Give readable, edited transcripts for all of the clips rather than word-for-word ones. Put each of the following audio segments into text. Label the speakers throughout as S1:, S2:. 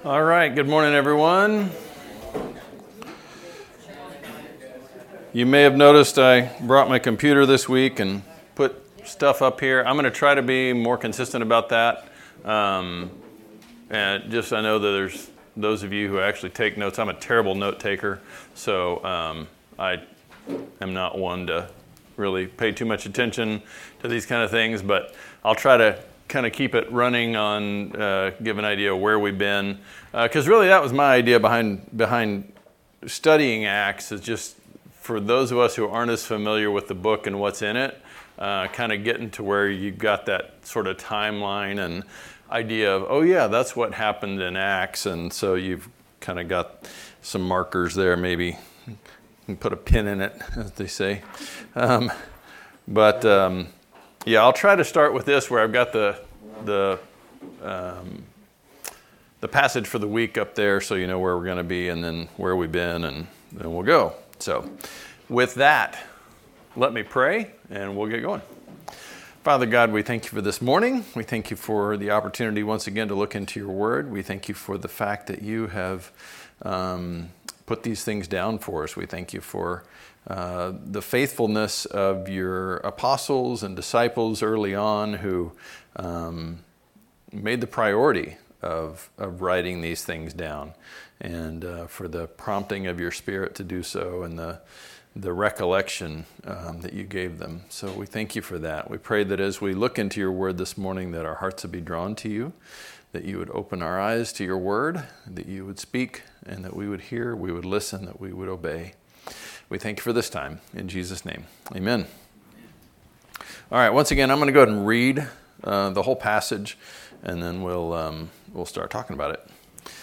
S1: All right, good morning, everyone. You may have noticed I brought my computer this week and put stuff up here. I'm going to try to be more consistent about that. And just I know that there's those of you who actually take notes. I'm a terrible note taker, so I am not one to really pay too much attention to these kind of things, but I'll try to kind of keep it running on, give an idea of where we've been. Because really that was my idea behind studying Acts, is just for those of us who aren't as familiar with the book and what's in it, kind of getting to where you've got that sort of timeline and idea of, oh yeah, that's what happened in Acts. And so you've kind of got some markers there, maybe you can put a pin in it, as they say. Yeah, I'll try to start with this where I've got the passage for the week up there, so you know where we're going to be and then where we've been, and then we'll go. So with that, let me pray and we'll get going. Father God, we thank you for this morning. We thank you for the opportunity once again to look into your word. We thank you for the fact that you have put these things down for us. We thank you for the faithfulness of your apostles and disciples early on who made the priority of writing these things down, and for the prompting of your Spirit to do so, and the recollection that you gave them. So we thank you for that. We pray that as we look into your word this morning, that our hearts would be drawn to you, that you would open our eyes to your word, that you would speak, and that we would hear, we would listen, that we would obey. We thank you for this time. In Jesus' name, amen. All right, once again, I'm going to go ahead and read the whole passage, and then we'll start talking about it.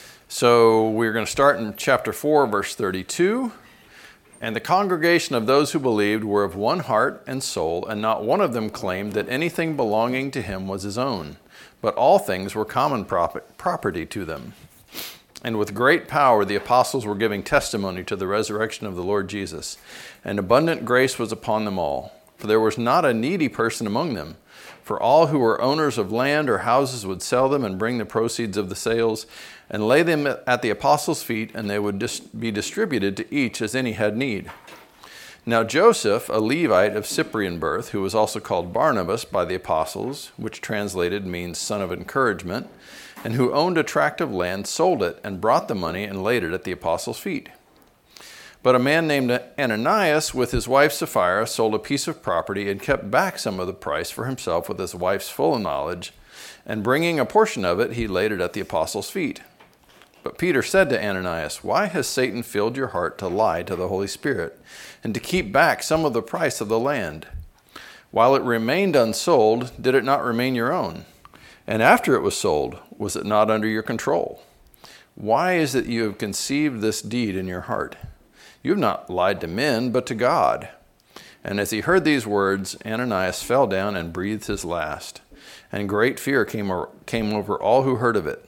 S1: So we're going to start in chapter 4, verse 32. And the congregation of those who believed were of one heart and soul, and not one of them claimed that anything belonging to him was his own, but all things were common property to them. And with great power the apostles were giving testimony to the resurrection of the Lord Jesus, and abundant grace was upon them all. For there was not a needy person among them, for all who were owners of land or houses would sell them and bring the proceeds of the sales and lay them at the apostles' feet, and they would be distributed to each as any had need. Now Joseph, a Levite of Cyprian birth, who was also called Barnabas by the apostles, which translated means son of encouragement, and who owned a tract of land, sold it and brought the money and laid it at the apostles' feet. But a man named Ananias, with his wife Sapphira, sold a piece of property and kept back some of the price for himself with his wife's full knowledge, and bringing a portion of it, he laid it at the apostles' feet. But Peter said to Ananias, "Why has Satan filled your heart to lie to the Holy Spirit, and to keep back some of the price of the land? While it remained unsold, did it not remain your own? And after it was sold, was it not under your control? Why is it you have conceived this deed in your heart? You have not lied to men, but to God." And as he heard these words, Ananias fell down and breathed his last. And great fear came over all who heard of it.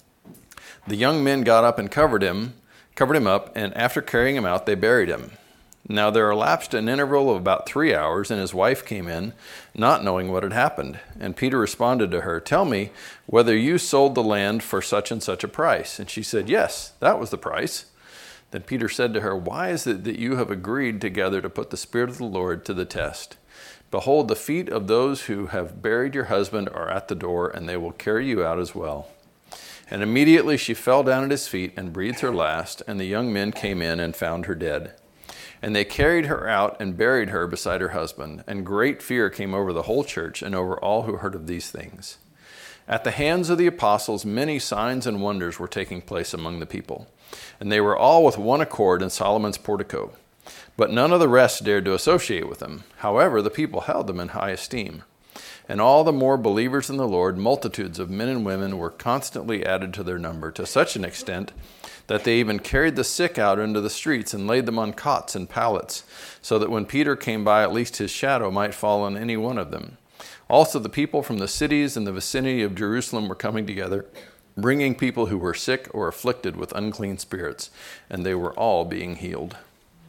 S1: The young men got up and covered him up, and after carrying him out, they buried him. Now there elapsed an interval of about 3 hours, and his wife came in, not knowing what had happened. And Peter responded to her, "Tell me whether you sold the land for such and such a price." And she said, "Yes, that was the price." Then Peter said to her, "Why is it that you have agreed together to put the Spirit of the Lord to the test? Behold, the feet of those who have buried your husband are at the door, and they will carry you out as well." And immediately she fell down at his feet and breathed her last, and the young men came in and found her dead. And they carried her out and buried her beside her husband, and great fear came over the whole church and over all who heard of these things. At the hands of the apostles, many signs and wonders were taking place among the people, and they were all with one accord in Solomon's portico. But none of the rest dared to associate with them. However, the people held them in high esteem. And all the more believers in the Lord, multitudes of men and women were constantly added to their number, to such an extent that they even carried the sick out into the streets and laid them on cots and pallets, so that when Peter came by, at least his shadow might fall on any one of them. Also the people from the cities in the vicinity of Jerusalem were coming together, bringing people who were sick or afflicted with unclean spirits, and they were all being healed.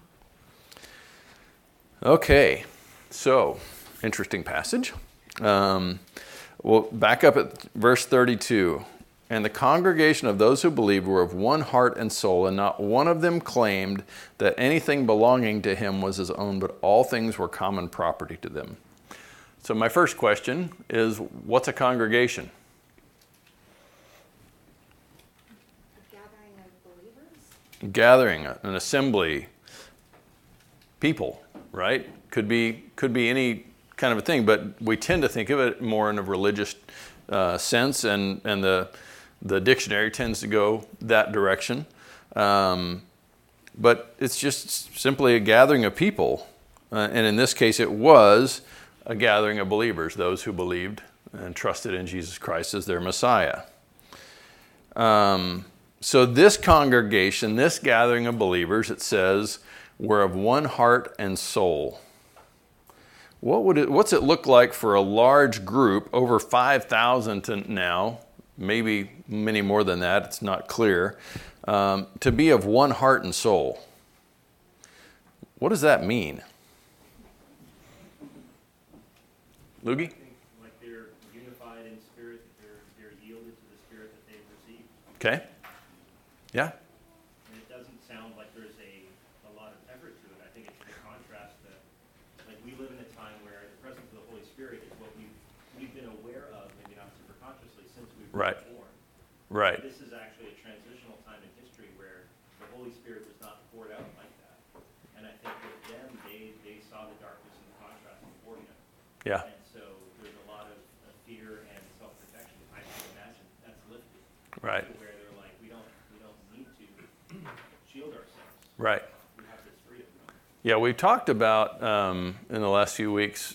S1: Okay, so interesting passage. We'll back up at verse 32. And the congregation of those who believed were of one heart and soul, and not one of them claimed that anything belonging to him was his own, but all things were common property to them. So my first question is, what's a congregation?
S2: A gathering of believers?
S1: Gathering, an assembly, people, right? Could be any kind of a thing, but we tend to think of it more in a religious sense, and the dictionary tends to go that direction. But it's just simply a gathering of people. And in this case, it was a gathering of believers, those who believed and trusted in Jesus Christ as their Messiah. So this congregation, this gathering of believers, it says, were of one heart and soul. What's it look like for a large group, over 5,000 now, maybe many more than that, it's not clear, to be of one heart and soul? What does that mean? Loogie?
S3: Like they're unified in spirit, that they're yielded to the spirit that they've received.
S1: Okay. Yeah.
S3: And it doesn't sound like there's a lot of effort to it. I think it's the contrast that, like, we live in a time where the presence of the Holy Spirit is what we've been aware of, maybe not super consciously, since we were
S1: Right.
S3: born.
S1: Right.
S3: This is actually a transitional time in history where the Holy Spirit was not poured out like that. And I think with them, they saw the darkness and the contrast before him.
S1: Yeah.
S3: And so there's a lot of fear and self-protection. I can imagine that's lifted.
S1: Right.
S3: To where they're like, we don't need to shield ourselves.
S1: Right.
S3: We have this freedom.
S1: Yeah, we've talked about in the last few weeks,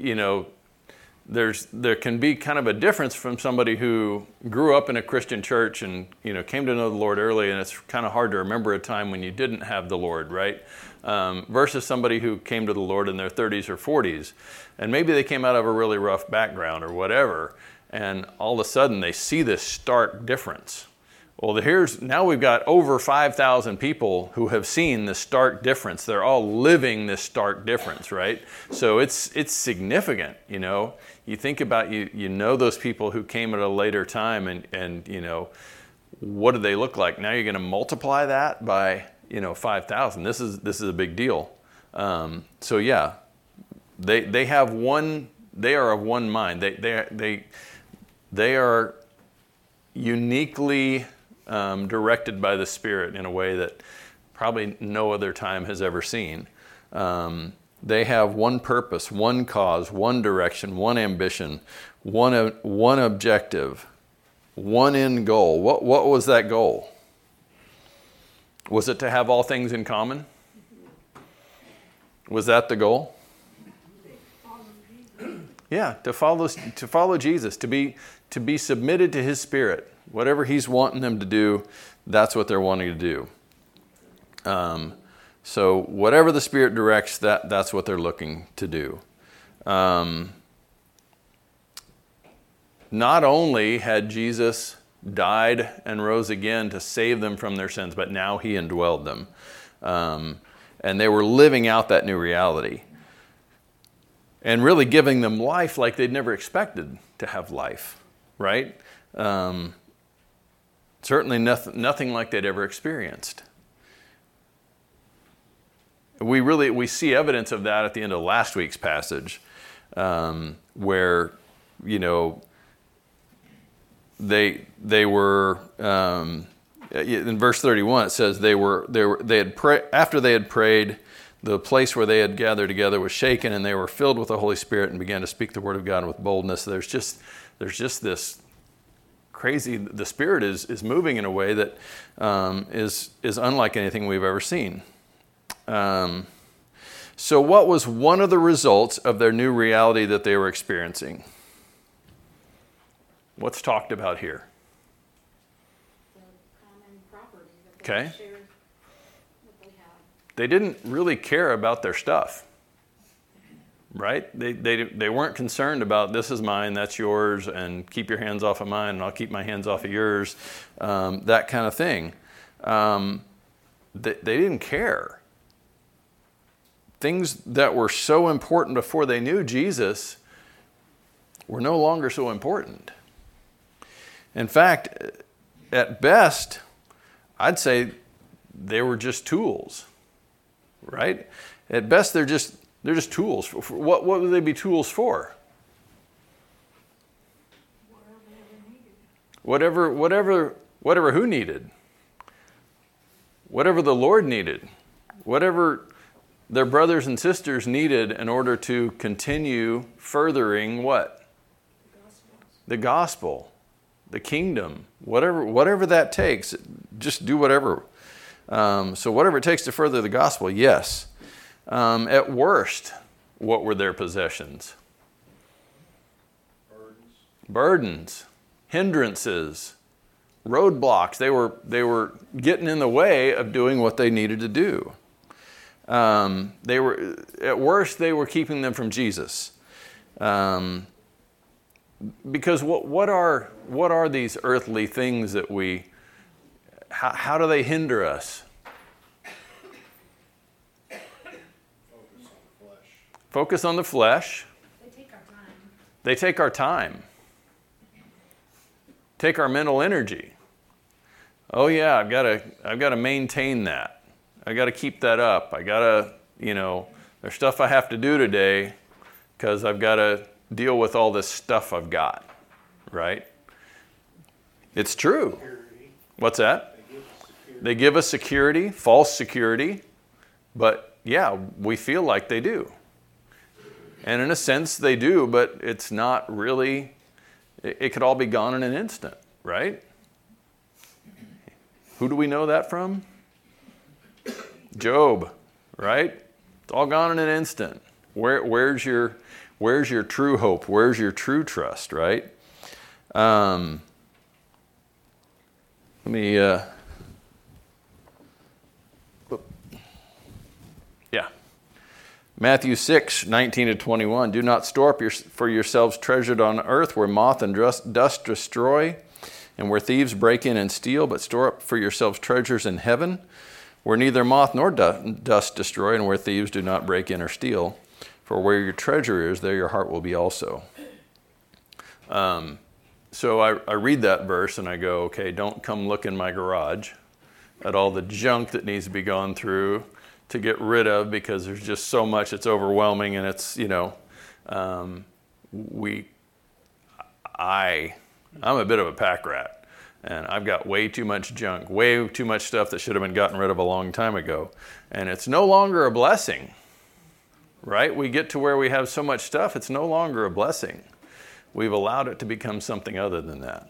S1: there can be kind of a difference from somebody who grew up in a Christian church and, came to know the Lord early, and it's kind of hard to remember a time when you didn't have the Lord, right? Versus somebody who came to the Lord in their 30s or 40s, and maybe they came out of a really rough background or whatever, and all of a sudden they see this stark difference. Well, now we've got over 5,000 people who have seen this stark difference. They're all living this stark difference, right? So it's significant, You think about, those people who came at a later time and what do they look like? Now you're going to multiply that by, 5,000. This is a big deal. So yeah, they are of one mind. They are uniquely directed by the Spirit in a way that probably no other time has ever seen. They have one purpose, one cause, one direction, one ambition, one objective, one end goal. What was that goal? Was it to have all things in common? Was that the goal? Yeah, to follow Jesus, to be submitted to his Spirit. Whatever he's wanting them to do, that's what they're wanting to do. So whatever the Spirit directs, that's what they're looking to do. Not only had Jesus died and rose again to save them from their sins, but now he indwelled them. And they were living out that new reality. And really giving them life like they'd never expected to have life, right? Certainly nothing like they'd ever experienced. We see evidence of that at the end of last week's passage, where they were in verse 31. It says after they had prayed, the place where they had gathered together was shaken, and they were filled with the Holy Spirit and began to speak the word of God with boldness. There's just this crazy. The Spirit is moving in a way that is unlike anything we've ever seen. So what was one of the results of their new reality that they were experiencing? What's talked about here?
S2: The common property that
S1: Okay.
S2: they shared, that they have.
S1: They didn't really care about their stuff, right? They weren't concerned about, this is mine, that's yours, and keep your hands off of mine, and I'll keep my hands off of yours, that kind of thing. They didn't care. Things that were so important before they knew Jesus were no longer so important. In fact, at best, I'd say they were just tools, right? At best, they're just tools. What would they be tools for? Whatever who needed. Whatever the Lord needed. Whatever their brothers and sisters needed in order to continue furthering what? The gospel, the kingdom, whatever that takes, just do whatever. So whatever it takes to further the gospel, yes. At worst, what were their possessions? Burdens, hindrances, roadblocks. They were getting in the way of doing what they needed to do. They were, at worst, they were keeping them from Jesus. Because what are these earthly things that how do they hinder us? Focus on the flesh.
S2: They take our time.
S1: They take our time. Take our mental energy. Oh yeah, I've got to maintain that. I got to keep that up. I got to, there's stuff I have to do today because I've got to deal with all this stuff I've got, right? It's true.
S4: Security.
S1: What's that? They give us security, false security, but yeah, we feel like they do. And in a sense they do, but it's not really, it could all be gone in an instant, right? Who do we know that from? Job, right? It's all gone in an instant. Where's your true hope? Where's your true trust, right? Matthew 6:19-21. Do not store up for yourselves treasured on earth where moth and dust destroy and where thieves break in and steal, but store up for yourselves treasures in heaven where neither moth nor dust destroy and where thieves do not break in or steal. For where your treasure is, there your heart will be also. So I read that verse and I go, okay, don't come look in my garage at all the junk that needs to be gone through to get rid of because there's just so much, it's overwhelming, and it's, I'm a bit of a pack rat, and I've got way too much junk, way too much stuff that should have been gotten rid of a long time ago, and it's no longer a blessing, right? We get to where we have so much stuff, it's no longer a blessing. We've allowed it to become something other than that.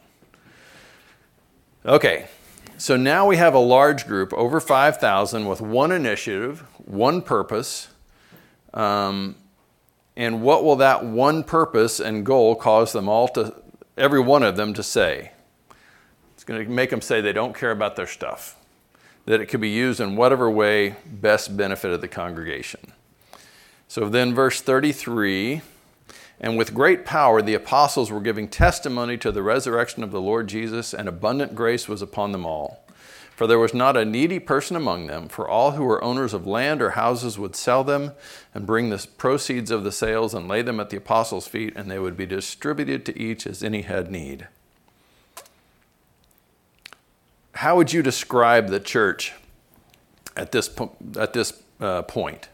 S1: Okay. So now we have a large group, over 5,000, with one initiative, one purpose. And what will that one purpose and goal cause them all every one of them to say? It's going to make them say they don't care about their stuff, that it could be used in whatever way best benefited the congregation. So then verse 33, and with great power the apostles were giving testimony to the resurrection of the Lord Jesus, and abundant grace was upon them all. For there was not a needy person among them, for all who were owners of land or houses would sell them and bring the proceeds of the sales and lay them at the apostles' feet, and they would be distributed to each as any had need. How would you describe the church at this point?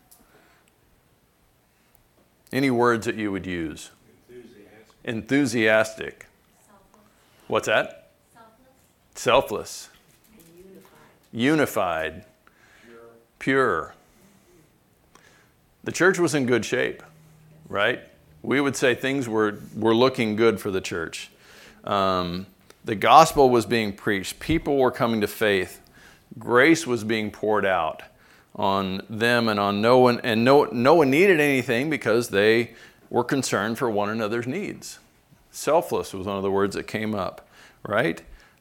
S1: Any words that you would use? Enthusiastic.
S2: Selfless.
S1: What's that? Selfless. Unified. Pure. The church was in good shape, right? We would say things were looking good for the church. The gospel was being preached. People were coming to faith. Grace was being poured out on them and on no one, and no one needed anything because they were concerned for one another's needs. Selfless was one of the words that came up, right?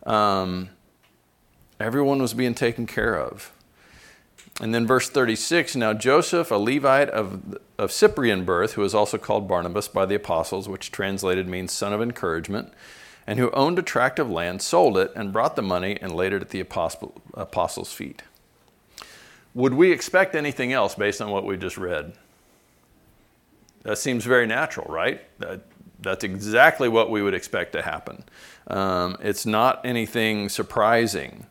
S1: Everyone was being taken care of. And then verse 36, now Joseph, a Levite of Cyprian birth, who is also called Barnabas by the apostles, which translated means son of encouragement, and who owned a tract of land, sold it and brought the money and laid it at the apostles' feet. Would we expect anything else based on what we just read? That seems very natural, right? That's exactly what we would expect to happen. It's not anything surprising.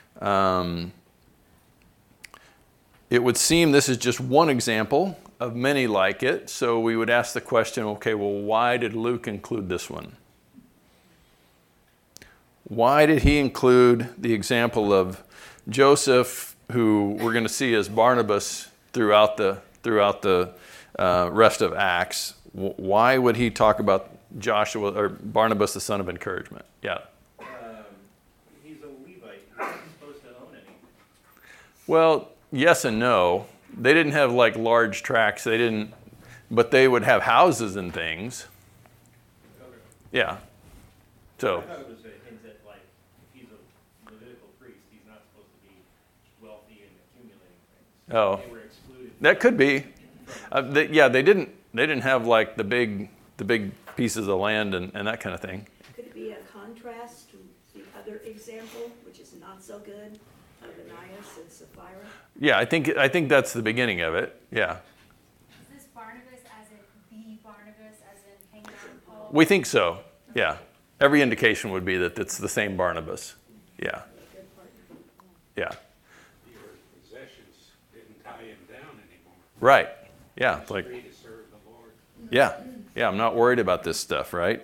S1: It would seem this is just one example of many like it. So we would ask the question, okay, well, why did Luke include this one? Why did he include the example of Joseph, who we're going to see as Barnabas throughout the rest of Acts? Why would he talk about Joshua or Barnabas, the son of encouragement? Yeah.
S3: He's a Levite. He's not supposed to own any.
S1: Well, yes and no. They didn't have like large tracts. But they would have houses and things.
S3: Okay.
S1: Yeah. So.
S3: I thought it was a hint that, like, if he's a Levitical priest, he's not supposed to be wealthy and accumulating things.
S1: Oh.
S3: They were excluded.
S1: That could be. They didn't have like the big pieces of land and that kind of thing.
S4: Could it be a contrast to the other example, which is not so good, of Ananias and Sapphira?
S1: Yeah, I think that's the beginning of it. Yeah.
S2: Is this Barnabas as in the Barnabas as in hanging out with Paul?
S1: We think so. Yeah. Every indication would be that it's the same Barnabas. Yeah. Yeah.
S5: Your possessions didn't tie him down anymore.
S1: Right. Yeah.
S5: He's
S1: Like.
S5: free to serve the Lord.
S1: Yeah. Yeah. I'm not worried about this stuff. Right.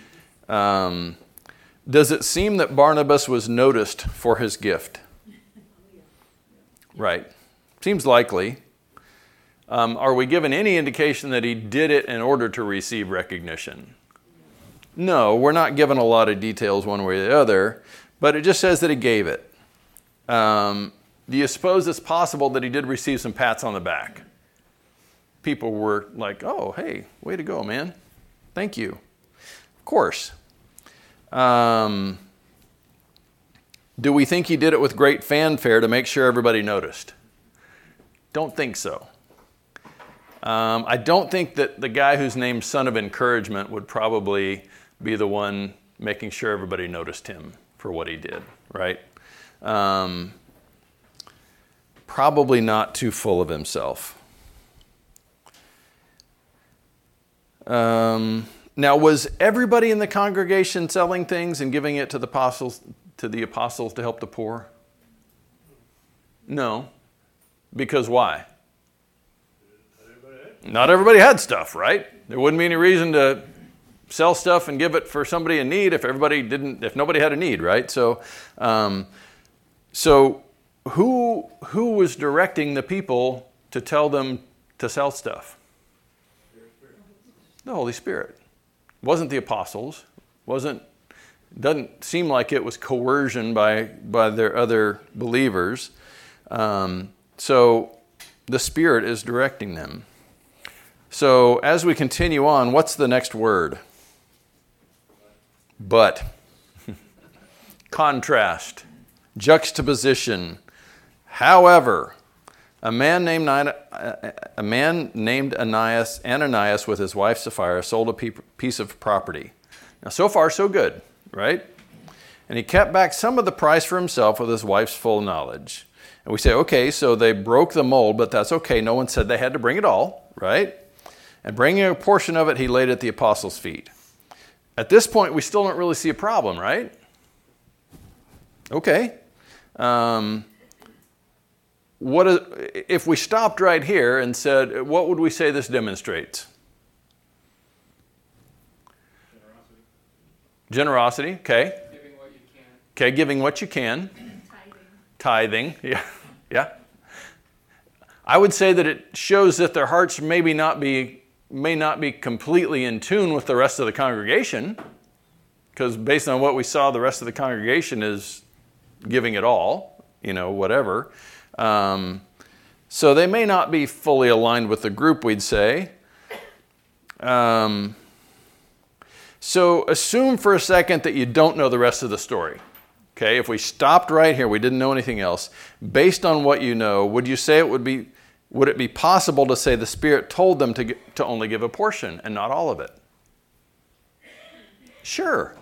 S1: Does it seem that Barnabas was noticed for his gift? Right. Seems likely. Are we given any indication that he did it in order to receive recognition? No, we're not given a lot of details one way or the other, but it just says that he gave it. Do you suppose it's possible that he did receive some pats on the back? People were like, oh, hey, way to go, man. Thank you. Of course. Do we think he did it with great fanfare to make sure everybody noticed? Don't think so. I don't think that the guy who's named Son of Encouragement would probably be the one making sure everybody noticed him for what he did, right? Probably not too full of himself. Now, was everybody in the congregation selling things and giving it to the apostles to help the poor? No. Because why? Not everybody had stuff, right? There wouldn't be any reason to sell stuff and give it for somebody in need if nobody had a need, right? So who was directing the people to tell them to sell stuff? The Holy Spirit. It wasn't the apostles. Doesn't seem like it was coercion by their other believers. So the Spirit is directing them. So as we continue on, what's the next word? But. Contrast. Juxtaposition. However, a man named Ananias with his wife Sapphira sold a piece of property. Now, so far, so good, right? And he kept back some of the price for himself with his wife's full knowledge. And we say, okay, so they broke the mold, but that's okay. No one said they had to bring it all, right? And bringing a portion of it, he laid at the apostles' feet. At this point, we still don't really see a problem, right? Okay. If we stopped right here and said, what would we say this demonstrates? Generosity, okay.
S5: Giving what you can.
S1: Okay, giving what you can. Tithing, yeah. I would say that it shows that their hearts may not be completely in tune with the rest of the congregation, because based on what we saw, the rest of the congregation is giving it all, whatever. So they may not be fully aligned with the group, we'd say. So assume for a second that you don't know the rest of the story. Okay, if we stopped right here, we didn't know anything else. Based on what you know, would you say would it be possible to say the Spirit told them to only give a portion and not all of it? Sure.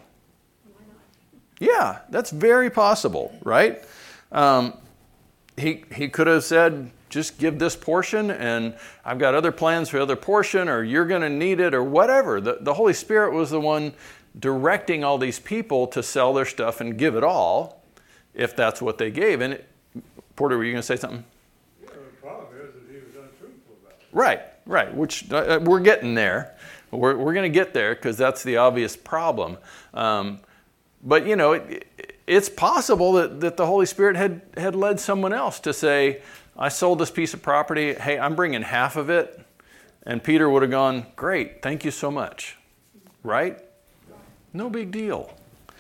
S1: Yeah, that's very possible, right? He could have said, just give this portion, and I've got other plans for the other portion, or you're going to need it, or whatever. The Holy Spirit was the one directing all these people to sell their stuff and give it all, if that's what they gave. And Porter, were you going to say something?
S6: Yeah, the problem is that he was untruthful about it.
S1: Right, which we're getting there. We're going to get there because that's the obvious problem. But, it's possible that the Holy Spirit had led someone else to say, I sold this piece of property. Hey, I'm bringing half of it. And Peter would have gone, great, thank you so much. Right? No big deal.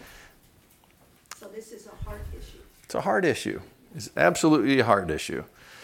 S4: So this is a heart issue.
S1: It's a heart issue. It's absolutely a heart issue.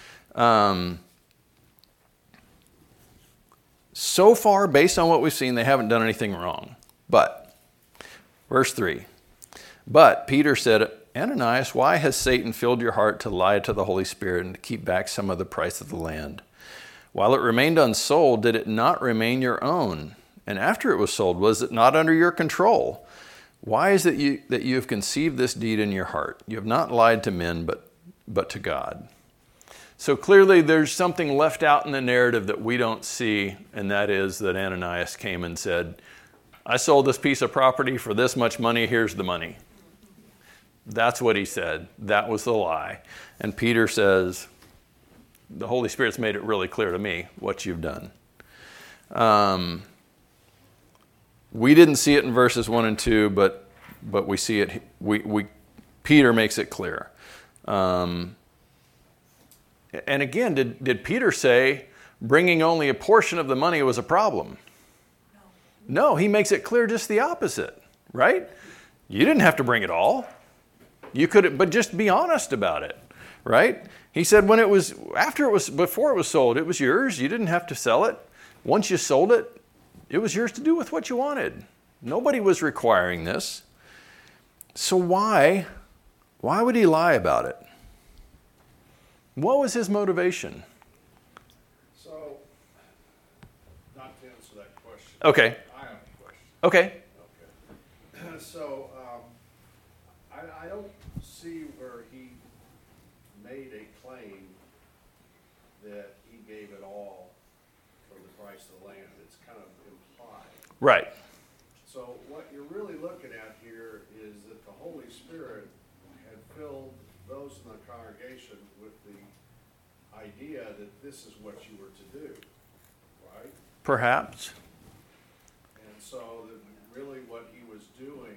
S1: So far, based on what we've seen, they haven't done anything wrong. But, verse 3, but Peter said, Ananias, why has Satan filled your heart to lie to the Holy Spirit and to keep back some of the price of the land? While it remained unsold, did it not remain your own? And after it was sold, was it not under your control? Why is it that you have conceived this deed in your heart? You have not lied to men, but to God. So clearly there's something left out in the narrative that we don't see, and that is that Ananias came and said, I sold this piece of property for this much money, here's the money. That's what he said. That was the lie. And Peter says, the Holy Spirit's made it really clear to me what you've done. We didn't see it in verses 1 and 2, but we see it. Peter makes it clear. And again, did Peter say bringing only a portion of the money was a problem? No, he makes it clear just the opposite, right? You didn't have to bring it all. You could, but just be honest about it, right? He said before it was sold, it was yours. You didn't have to sell it. Once you sold it, it was yours to do with what you wanted. Nobody was requiring this. So why would he lie about it? What was his motivation?
S5: So, not to answer that question.
S1: Okay.
S5: I have a question.
S1: Okay.
S5: Okay. So, I don't see where he made a claim that he gave it all for the price of the land. It's kind of implied.
S1: Right.
S5: So what you're really looking at here is that the Holy Spirit had filled those in the congregation with the idea that this is what you were to do, right?
S1: Perhaps.
S5: And so that really what he was doing,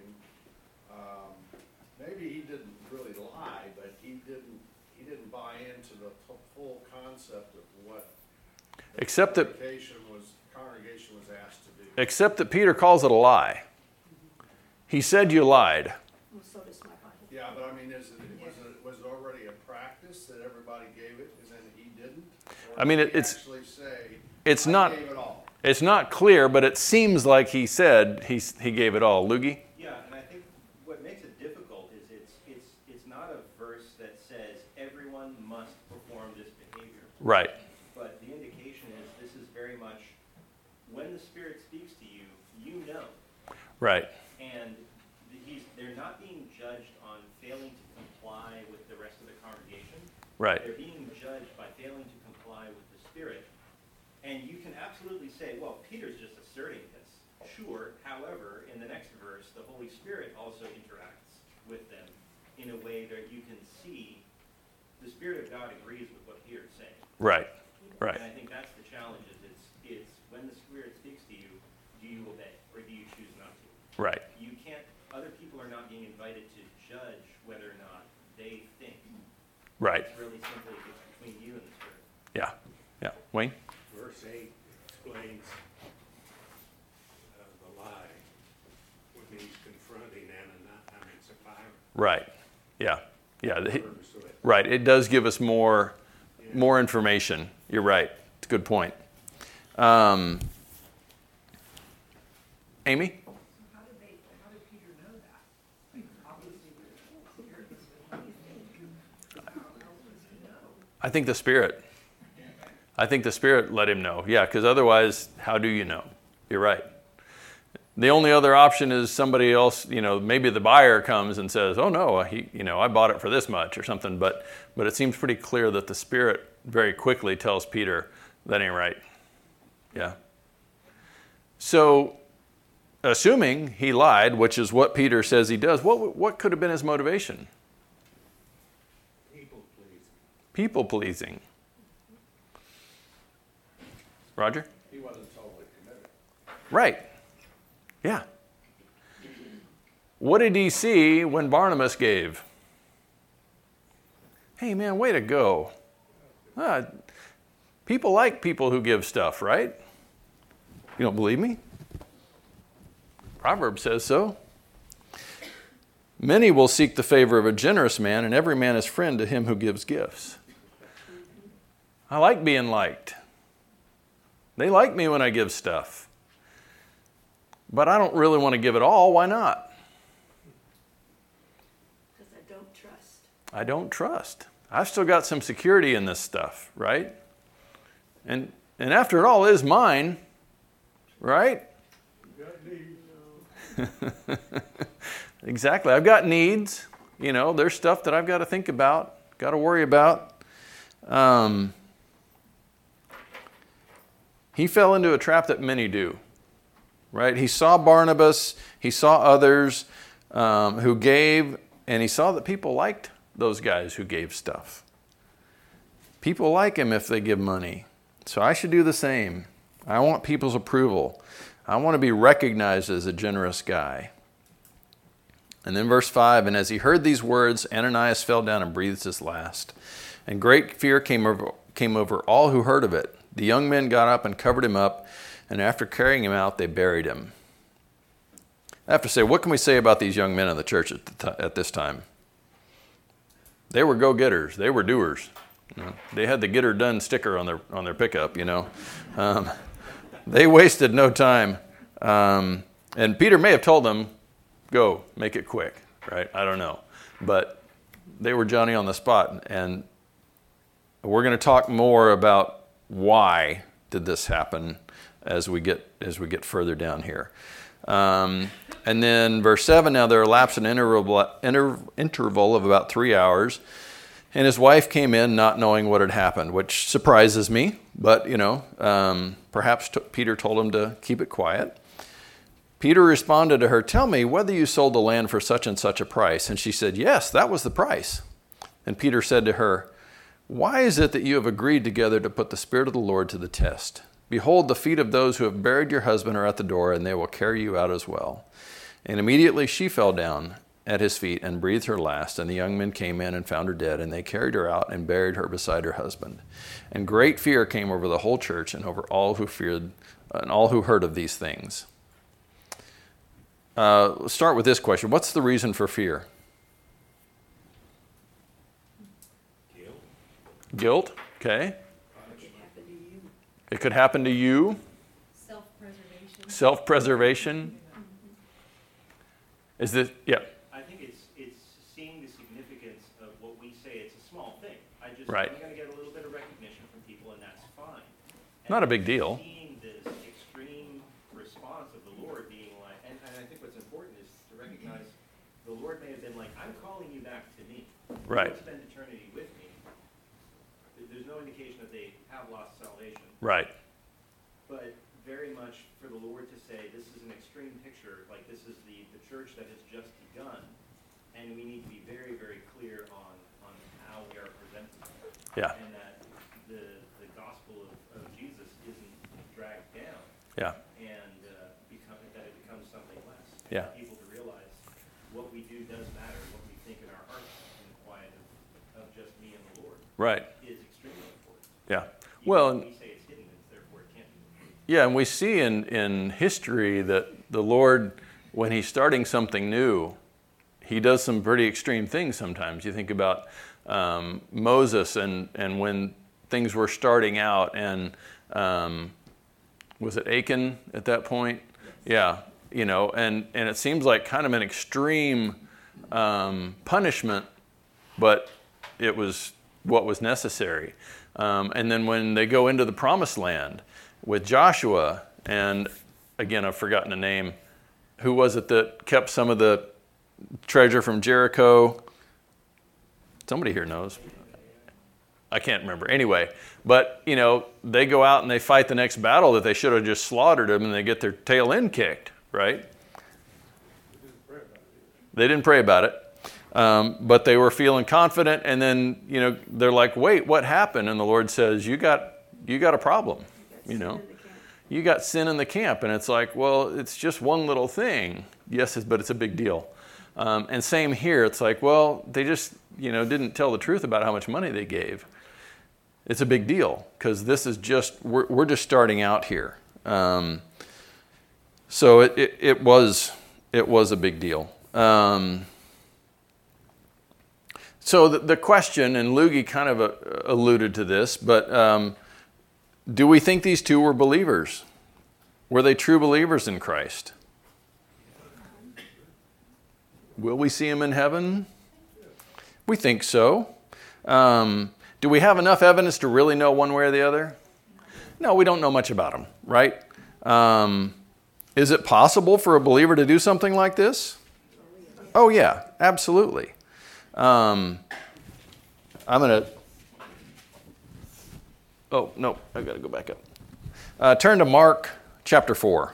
S5: maybe he didn't really lie, but he didn't buy into the full concept of what the congregation was asked to do.
S1: Except that Peter calls it a lie. He said you lied.
S4: Well, so does my Bible.
S5: Yeah, but I mean, was it already a practice that everybody gave it and then he didn't? Or
S1: I mean,
S5: did he
S1: it's
S5: actually say,
S1: it's
S5: I
S1: not
S5: gave it all?
S1: it's not clear, but it seems like he said he gave it all. Loogie?
S3: Yeah, and I think what makes it difficult is it's not a verse that says everyone must perform this behavior.
S1: Right.
S3: But the indication is this is very much when the Spirit speaks to you, you know.
S1: Right.
S3: And they're not being judged on failing to comply with the rest of the congregation.
S1: Right.
S3: They're being judged by failing to comply with the Spirit. And you can absolutely say, well, Peter's just asserting this. Sure, however, in the next verse, the Holy Spirit also interacts with them in a way that you can see the Spirit of God agrees with what Peter's saying.
S1: Right. Right.
S3: And I think that's the challenge is it's when the Spirit speaks to you, do you obey or do you choose not to?
S1: Right.
S3: You can't, other people are not being invited to judge whether or not they think.
S1: Right.
S3: It's really simply it's between you and the Spirit.
S1: Yeah. Yeah. Wayne?
S5: Verse 8 explains the lie when he's confronting Sapphira.
S1: Right. Yeah. Yeah. Right. It does give us more information. You're right. It's a good point. Amy?
S7: How did Peter know that? Like, obviously, the Spirit was with him. How else does he know?
S1: I think the Spirit let him know. Yeah, because otherwise, how do you know? You're right. The only other option is somebody else, maybe the buyer comes and says, oh no, I bought it for this much or something. But it seems pretty clear that the Spirit very quickly tells Peter, that ain't right. Yeah. So, assuming he lied, which is what Peter says he does, what could have been his motivation?
S5: People pleasing.
S1: People pleasing. Roger?
S5: He wasn't totally committed.
S1: Right. Yeah. What did he see when Barnabas gave? Hey, man, way to go. People like people who give stuff, right? You don't believe me? Proverbs says so. Many will seek the favor of a generous man, and every man is friend to him who gives gifts. I like being liked. They like me when I give stuff. But I don't really want to give it all. Why not?
S4: Because I don't trust.
S1: I don't trust. I've still got some security in this stuff, right? And after it all is mine, right? Exactly. I've got needs. You know, there's stuff that I've got to think about, got to worry about. He fell into a trap that many do, right? He saw Barnabas, he saw others who gave, and he saw that people liked those guys who gave stuff. People like him if they give money. So I should do the same. I want people's approval. I want to be recognized as a generous guy. And then verse 5, and as he heard these words, Ananias fell down and breathed his last. And great fear came over all who heard of it. The young men got up and covered him up, and after carrying him out, they buried him. I have to say, what can we say about these young men in the church at this time? They were go-getters. They were doers. You know, they had the "get her done" sticker on their pickup. You know, they wasted no time. And Peter may have told them, "Go, make it quick." Right? I don't know, but they were Johnny on the spot. And we're going to talk more about why did this happen as we get further down here. And then verse 7, now there elapsed an interval of about 3 hours, and his wife came in not knowing what had happened, which surprises me, but, you know, perhaps Peter told him to keep it quiet. Peter responded to her, tell me whether you sold the land for such and such a price. And she said, yes, that was the price. And Peter said to her, why is it that you have agreed together to put the Spirit of the Lord to the test? Behold, the feet of those who have buried your husband are at the door, and they will carry you out as well. And immediately she fell down at his feet and breathed her last. And the young men came in and found her dead, and they carried her out and buried her beside her husband. And great fear came over the whole church and over all who feared and all who heard of these things. Let's start with this question. What's the reason for fear? Guilt. Okay. It could happen to you.
S2: Self-preservation.
S1: Self-preservation. Is this, yeah.
S3: I think it's seeing the significance of what we say. It's a small thing. I'm
S1: Right.
S3: going to get a little bit of recognition from people, and that's fine. And
S1: Not a big deal.
S3: Seeing this extreme response of the Lord being like, and I think what's important is to recognize the Lord may have been like, I'm calling you back to me.
S1: Right.
S3: You'll spend eternity with me. There's no indication that they have lost salvation.
S1: Right.
S3: But very much for the Lord to say, this is an extreme picture, like this is the church that has just begun, and we need to be very, very clear on how we are presenting it.
S1: Yeah.
S3: And that the gospel of Jesus isn't dragged down.
S1: Yeah.
S3: And that it becomes something less.
S1: Yeah.
S3: People to realize what we do does matter, what we think in our hearts in the quiet of just me and the Lord
S1: Right.
S3: is extremely important.
S1: Yeah.
S3: Even
S1: Well,
S3: when we say it's hidden, it's therefore it can't be.
S1: yeah, and we see in history that the Lord, when he's starting something new, he does some pretty extreme things sometimes. You think about Moses and when things were starting out, and was it Achan at that point? Yeah, you know, and it seems like kind of an extreme punishment, but it was what was necessary. And then when they go into the promised land with Joshua, and again, I've forgotten the name, who was it that kept some of the treasure from Jericho? Somebody here knows. I can't remember. Anyway, but, they go out and they fight the next battle that they should have just slaughtered them, and they get their tail end kicked, right? They didn't pray about it. But they were feeling confident, and then, they're like, wait, what happened? And the Lord says, you got a problem, You got sin in the camp. And it's like, well, it's just one little thing. Yes, but it's a big deal. And same here. It's like, well, they just, didn't tell the truth about how much money they gave. It's a big deal because this is just, we're just starting out here. So it was a big deal. So the question, and Lugie kind of alluded to this, but do we think these two were believers? Were they true believers in Christ? Will we see them in heaven? We think so. Do we have enough evidence to really know one way or the other? No, we don't know much about them, right? Is it possible for a believer to do something like this? Oh yeah, absolutely. I'm going to... Oh, no, I've got to go back up. Turn to Mark chapter 4.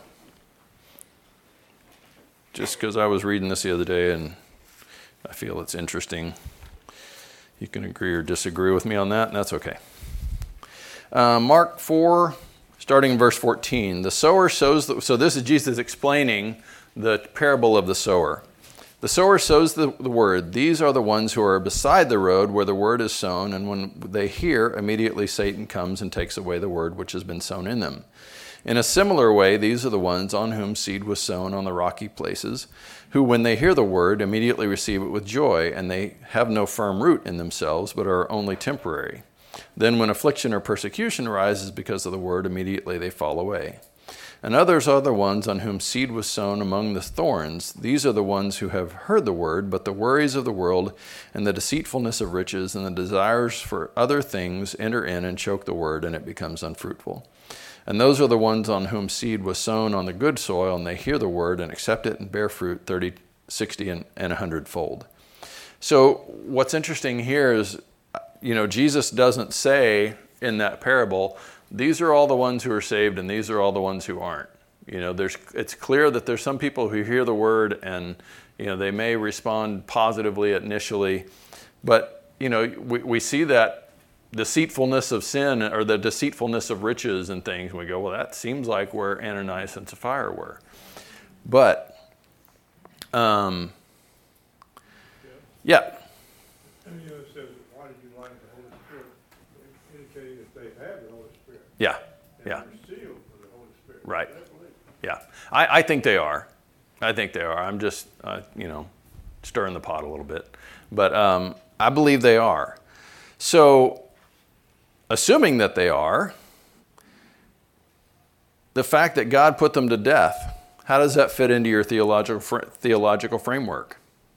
S1: Just because I was reading this the other day and I feel it's interesting. You can agree or disagree with me on that, and that's okay. Mark 4, starting in verse 14. The sower sows... So this is Jesus explaining the parable of the sower. The sower sows the word. These are the ones who are beside the road where the word is sown, and when they hear, immediately Satan comes and takes away the word which has been sown in them. In a similar way, these are the ones on whom seed was sown on the rocky places, who when they hear the word, immediately receive it with joy, and they have no firm root in themselves, but are only temporary. Then when affliction or persecution arises because of the word, immediately they fall away. And others are the ones on whom seed was sown among the thorns. These are the ones who have heard the word, but the worries of the world and the deceitfulness of riches and the desires for other things enter in and choke the word, and it becomes unfruitful. And those are the ones on whom seed was sown on the good soil, and they hear the word and accept it and bear fruit 30, 60, and 100-fold. So what's interesting here is, Jesus doesn't say in that parable, these are all the ones who are saved and these are all the ones who aren't. It's clear that there's some people who hear the word and, they may respond positively initially, but, we see that deceitfulness of sin or the deceitfulness of riches and things. And we go, well, that seems like where Ananias and Sapphira were. But, yeah.
S6: And it says, why did you like the Holy Spirit? Indicating that they have the Holy Spirit.
S1: Yeah,
S6: and
S1: yeah.
S6: they're sealed with the Holy Spirit.
S1: Right.
S6: Definitely.
S1: Yeah, I think they are. I'm just, stirring the pot a little bit. But I believe they are. So, assuming that they are, the fact that God put them to death, how does that fit into your theological framework?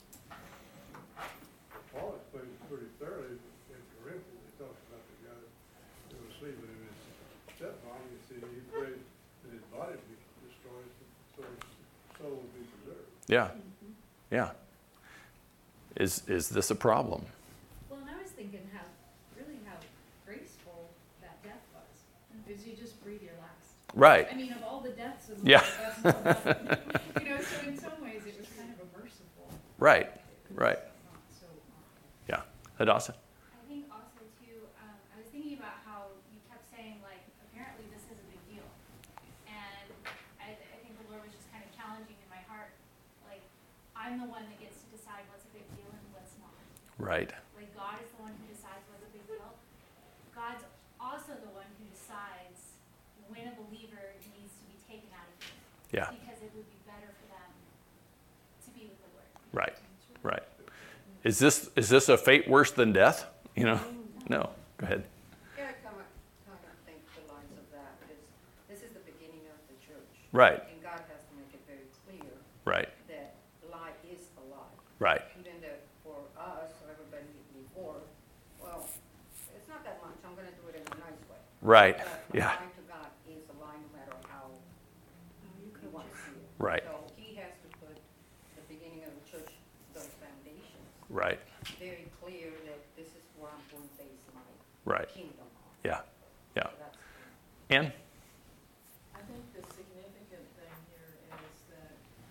S6: Paul explains pretty thoroughly in Corinthians. He talks about the guy who was sleeping in his stepmom. He prayed that his body be destroyed so his soul would be preserved.
S1: Yeah, yeah. Is this a problem?
S8: Well, and I was thinking how graceful that death was. Because you just breathe your last.
S1: Right.
S8: I mean, of all the deaths in the
S1: Yeah.
S8: world, that's not so in some ways it was kind of a merciful.
S1: Right,
S8: It was
S1: right.
S8: not so,
S1: Yeah. Hadassah?
S2: I think also too, I was thinking about how you kept saying like, apparently this is a big deal. And I think the Lord was just kind of challenging in my heart, like, I'm the one that gets to decide what's a big deal and what's not.
S1: Right.
S2: Like God is the one who decides what's a big deal. God's also the one who decides when a believer needs to be taken out of here.
S1: Yeah.
S2: Because it would be better for them to be with the Lord.
S1: Right. Right. Is this a fate worse than death? No. Go ahead.
S9: Yeah, I kind of think the lines of that is, this is the beginning of the church.
S1: Right.
S9: And God has to make it very clear
S1: Right.
S9: that lie is a lie.
S1: Right.
S9: Even that for us, or everybody before, well, it's not that much, I'm gonna do it in a nice way.
S1: Right.
S9: But
S1: Yeah.
S9: lying to God is a lie no matter how you want to see it.
S1: Right.
S9: So he has to put the beginning of the church, those foundations,
S1: Right.
S9: very clear that this is where I'm going to base
S1: Right.
S9: kingdom.
S1: Yeah. Yeah.
S9: So that's-
S1: Ann?
S7: I think the significant thing here is that,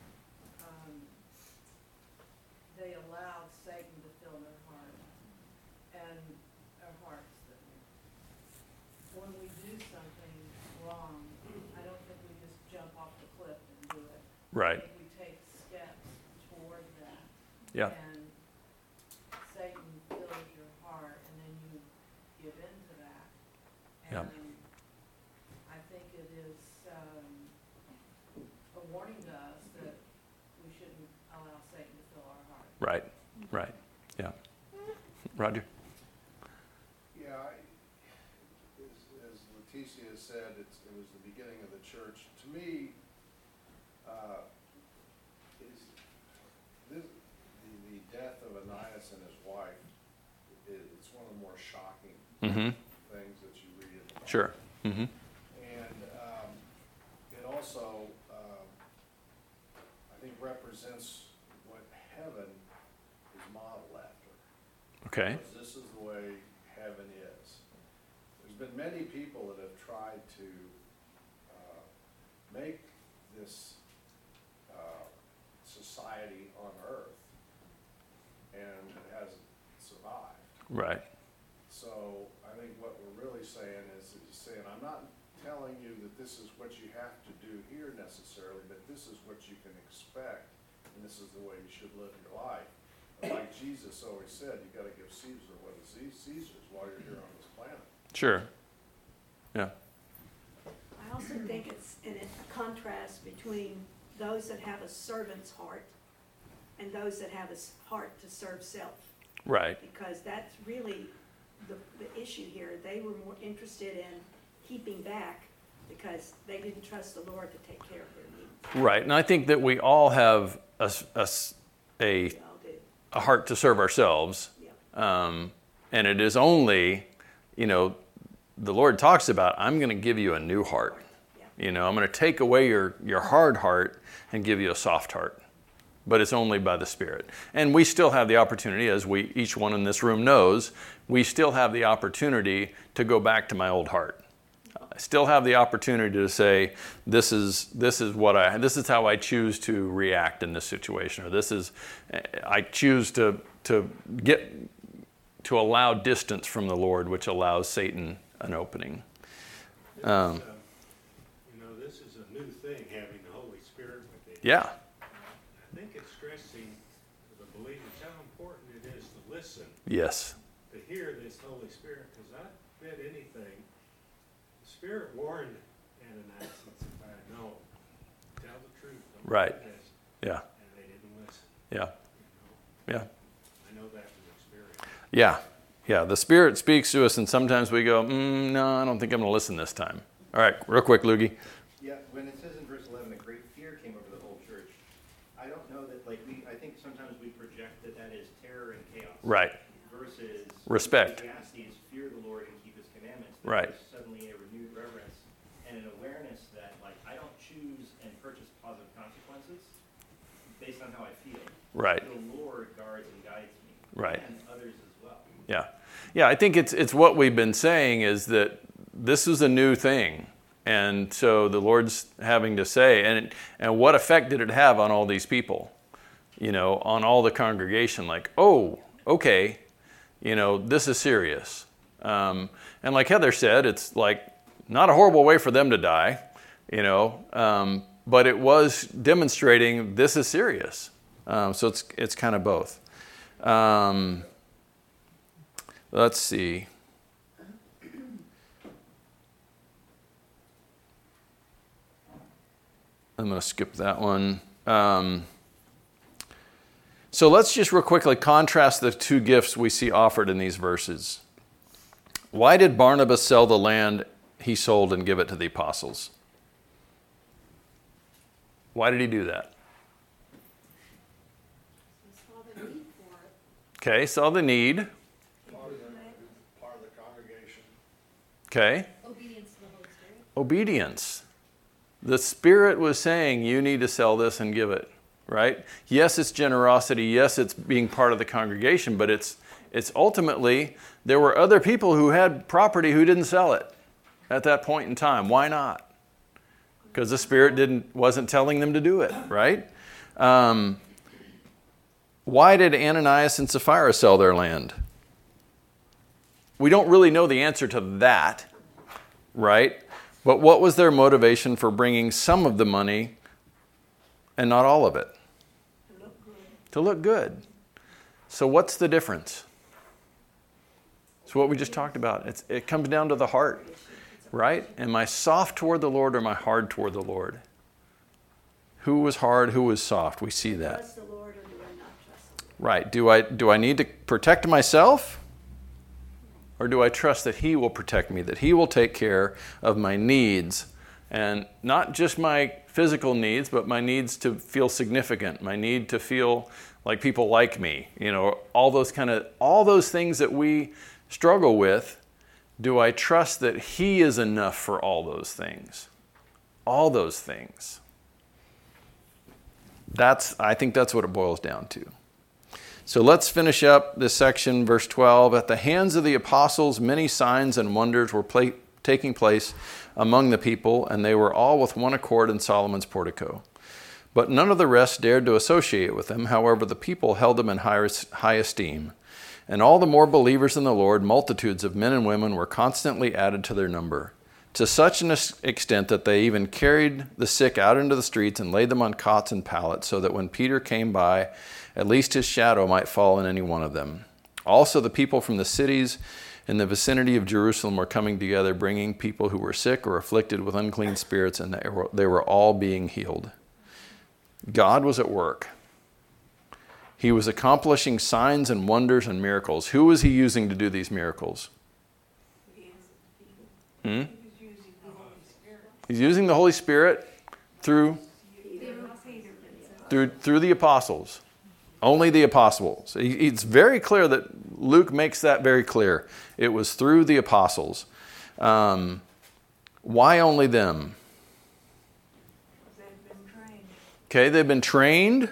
S7: they allowed Satan to fill their heart and their hearts. That when we do something wrong, I don't think we just jump off the cliff and do it.
S1: Right.
S7: I think we take steps toward that.
S1: Yeah.
S7: And Satan fills your heart, and then you give into that.
S1: Yeah.
S7: And I think it is a warning to us that we shouldn't allow Satan to fill our heart.
S1: Right. Right. Yeah. Roger?
S5: Yeah, as Leticia has said, it was the beginning of the church. To me, the death of Ananias and his wife, it's one of the more shocking
S1: Mm-hmm.
S5: things that you read in the Bible.
S1: Sure. Mm-hmm.
S5: And it also, I think, represents what heaven is modeled after.
S1: Okay.
S5: Because this is the way heaven is. There's been many people that have tried to make this society on earth, and it hasn't survived.
S1: Right.
S5: So I think what we're really saying is I'm not telling you that this is what you have to do here necessarily, but this is what you can expect, and this is the way you should live your life. And like Jesus always said, you gotta give Caesar what is Caesar's while you're here on this planet.
S1: Sure. Yeah.
S4: I also think it's in a contrast between those that have a servant's heart and those that have a heart to serve self.
S1: Right.
S4: Because that's really the issue here. They were more interested in keeping back because they didn't trust the Lord to take care of their needs.
S1: Right. And I think that we all have a
S4: We all do.
S1: heart to serve ourselves.
S4: Yeah.
S1: And it is only, the Lord talks about, I'm going to give you a new heart.
S4: Yeah.
S1: I'm going to take away your hard heart and give you a soft heart. But it's only by the Spirit. And we still have the opportunity, as each one in this room knows, we still have the opportunity to go back to my old heart. I still have the opportunity to say, this is how I choose to react in this situation, or I choose to allow distance from the Lord, which allows Satan an opening.
S6: This is a new thing, having the Holy Spirit within.
S1: Yeah.
S6: I think it's stressing to the believers how important it is to listen,
S1: Yes.
S6: to hear this Holy Spirit, because I bet anything, the Spirit warned Ananias and said, no, tell the truth. Don't
S1: Right.
S6: do this.
S1: Yeah.
S6: And they didn't listen.
S1: Yeah. Yeah.
S6: I know that from experience.
S1: Yeah. Yeah. The Spirit speaks to us, and sometimes we go, no, I don't think I'm going to listen this time. All right. Real quick, Loogie.
S3: Yeah, when it says in verse 11, a great fear came over the whole church, I don't know that, I think sometimes we project that is terror and chaos.
S1: Right.
S3: Versus
S1: Respect.
S3: Ecclesiastes, fear the Lord and keep his commandments.
S1: Right.
S3: There's suddenly a renewed reverence and an awareness that, I don't choose and purchase positive consequences based on how I feel.
S1: Right.
S3: The Lord guards and guides me.
S1: Right.
S3: And others as well.
S1: Yeah. Yeah, I think it's what we've been saying is that this is a new thing. And so the Lord's having to say, and what effect did it have on all these people? On all the congregation, oh, okay, this is serious. And like Heather said, it's not a horrible way for them to die, but it was demonstrating this is serious. So it's kind of both. Let's see. I'm going to skip that one. So let's just real quickly contrast the two gifts we see offered in these verses. Why did Barnabas sell the land he sold and give it to the apostles? Why did he do that?
S4: Saw the need for it.
S1: Okay, saw the need.
S5: Part of the congregation.
S1: Okay,
S2: Obedience to the Holy Spirit.
S1: obedience. The Spirit was saying, you need to sell this and give it, right? Yes, it's generosity. Yes, it's being part of the congregation, but it's It's ultimately, there were other people who had property who didn't sell it at that point in time. Why not? Because the Spirit wasn't telling them to do it, right? Why did Ananias and Sapphira sell their land? We don't really know the answer to that, right? But what was their motivation for bringing some of the money and not all of it? To look good. So what's the difference? It's what we just talked about. It comes down to the heart, right? Am I soft toward the Lord or am I hard toward the Lord? Who was hard? Who was soft? We see that.
S4: Trust the Lord or do I not trust the Lord?
S1: Right. Do I need to protect myself? Or do I trust that He will protect me, that He will take care of my needs, and not just my physical needs, but my needs to feel significant, my need to feel like people like me, all those things that we struggle with. Do I trust that He is enough for all those things? All those things. I think that's what it boils down to. So let's finish up this section, verse 12. At the hands of the apostles, many signs and wonders were taking place among the people, and they were all with one accord in Solomon's portico. But none of the rest dared to associate with them. However, the people held them in high esteem. And all the more believers in the Lord, multitudes of men and women were constantly added to their number, to such an extent that they even carried the sick out into the streets and laid them on cots and pallets, so that when Peter came by, at least his shadow might fall on any one of them. Also the people from the cities in the vicinity of Jerusalem were coming together, bringing people who were sick or afflicted with unclean spirits, and they were all being healed. God was at work. He was accomplishing signs and wonders and miracles. Who was He using to do these miracles? He's using the Holy Spirit through the apostles. Only the apostles. It's very clear that Luke makes that very clear. It was through the apostles. Why only them?
S4: They've been trained.
S1: Okay, they've been trained.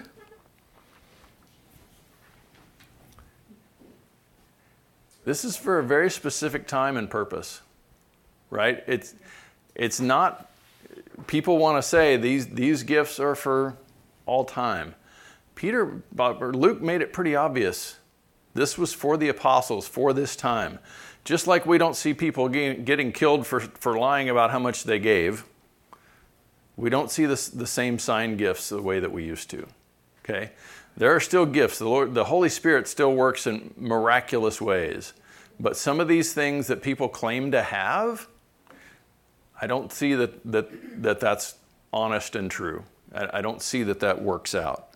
S1: This is for a very specific time and purpose, right? It's not, people want to say these gifts are for all time. Luke made it pretty obvious. This was for the apostles, for this time. Just like we don't see people getting killed for lying about how much they gave, we don't see the same sign gifts the way that we used to. Okay? There are still gifts. The Holy Spirit still works in miraculous ways. But some of these things that people claim to have, I don't see that's honest and true. I don't see that works out.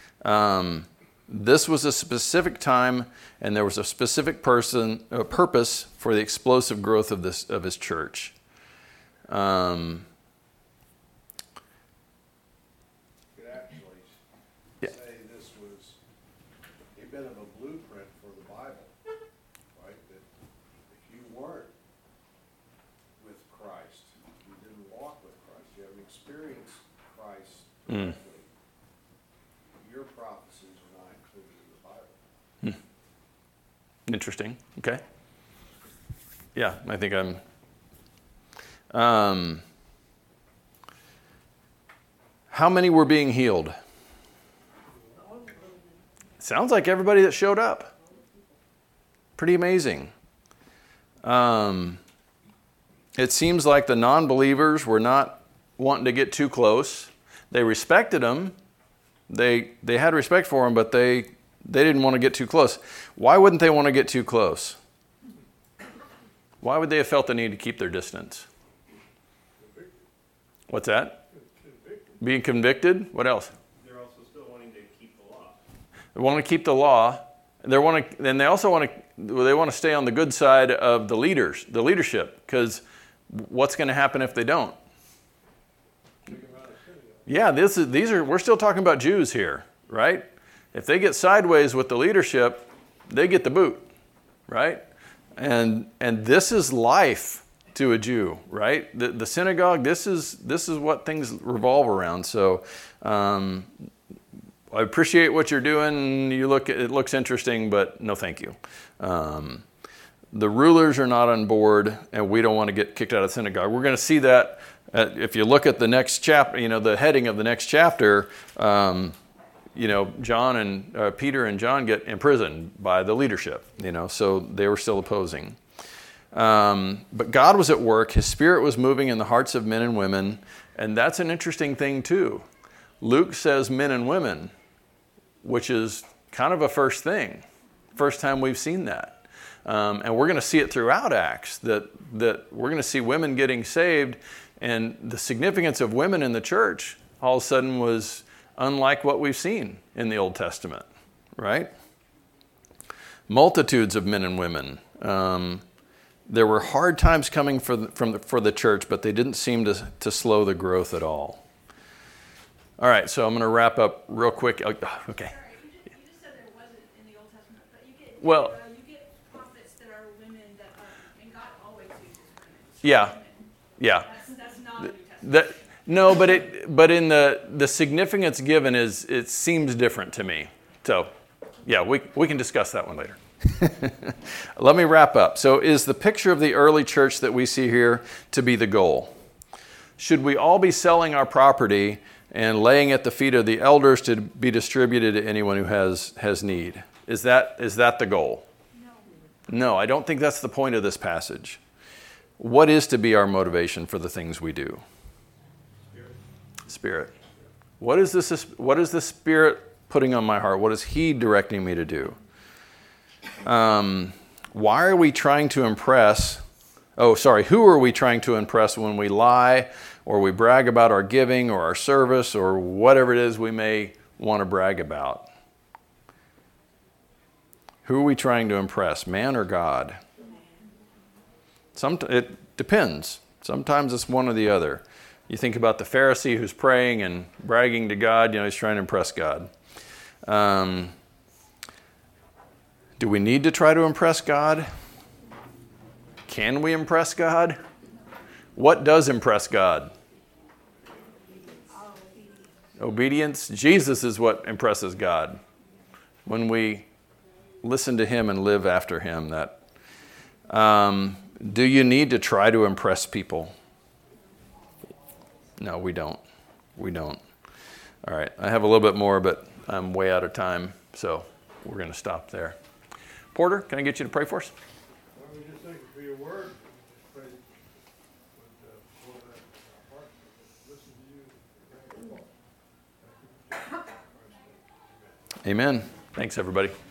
S1: This was a specific time, and there was a specific purpose for the explosive growth of his church.
S5: Could actually say this was a bit of a blueprint for the Bible, right? That if you weren't with Christ, you didn't walk with Christ, you haven't experienced Christ directly, your prophecies are not included in the Bible.
S1: Interesting. Okay. Yeah, I think how many were being healed? Sounds like everybody that showed up. Pretty amazing. It seems like the non-believers were not wanting to get too close. They respected him. They had respect for him, but they didn't want to get too close. Why wouldn't they want to get too close? Why would they have felt the need to keep their distance? What's that? Being convicted? What else?
S3: They're also still wanting to keep the law.
S1: They want to keep the law. They also want to stay on the good side of the leadership, because what's going to happen if they don't? Yeah, we're still talking about Jews here, right? If they get sideways with the leadership, they get the boot, right? And this is life to a Jew, right? The synagogue, this is what things revolve around. So I appreciate what you're doing. It looks interesting, but no thank you. The rulers are not on board, and we don't want to get kicked out of the synagogue. We're going to see that if you look at the next chapter, the heading of the next chapter, John and Peter and John get imprisoned by the leadership, so they were still opposing. But God was at work. His Spirit was moving in the hearts of men and women, and that's an interesting thing too. Luke says men and women, which is kind of a first time we've seen that. And we're going to see it throughout Acts, that we're going to see women getting saved, and the significance of women in the church all of a sudden was unlike what we've seen in the Old Testament, right? Multitudes of men and women. There were hard times coming for the church, but they didn't seem to slow the growth at all. All right, so I'm going to wrap up real quick. Okay.
S4: Sorry, you just said there wasn't in the Old Testament, but you get prophets that are women that are, and God always uses women.
S1: Yeah.
S4: That's not the New Testament.
S1: No, but in the significance given it seems different to me. So, yeah, we can discuss that one later. Let me wrap up. So, is the picture of the early church that we see here to be the goal? Should we all be selling our property and laying at the feet of the elders to be distributed to anyone who has need? Is that the goal? No, I don't think that's the point of this passage. What is to be our motivation for the things we do? Spirit. What is the Spirit putting on my heart? What is He directing me to do? Why are we trying to impress? Who are we trying to impress when we lie or we brag about our giving or our service or whatever it is we may want to brag about? Who are we trying to impress, man or God? It depends. Sometimes it's one or the other. You think about the Pharisee who's praying and bragging to God, he's trying to impress God. Do we need to try to impress God? Can we impress God? What does impress God? Obedience. Jesus is what impresses God. When we listen to Him and live after Him, do you need to try to impress people? No, we don't. All right, I have a little bit more, but I'm way out of time, so we're going to stop there. Porter, can I get you to pray for us?
S6: Well, we just thank you for your word. Just pray for that our hearts, listen to you.
S1: Amen. Thanks, everybody.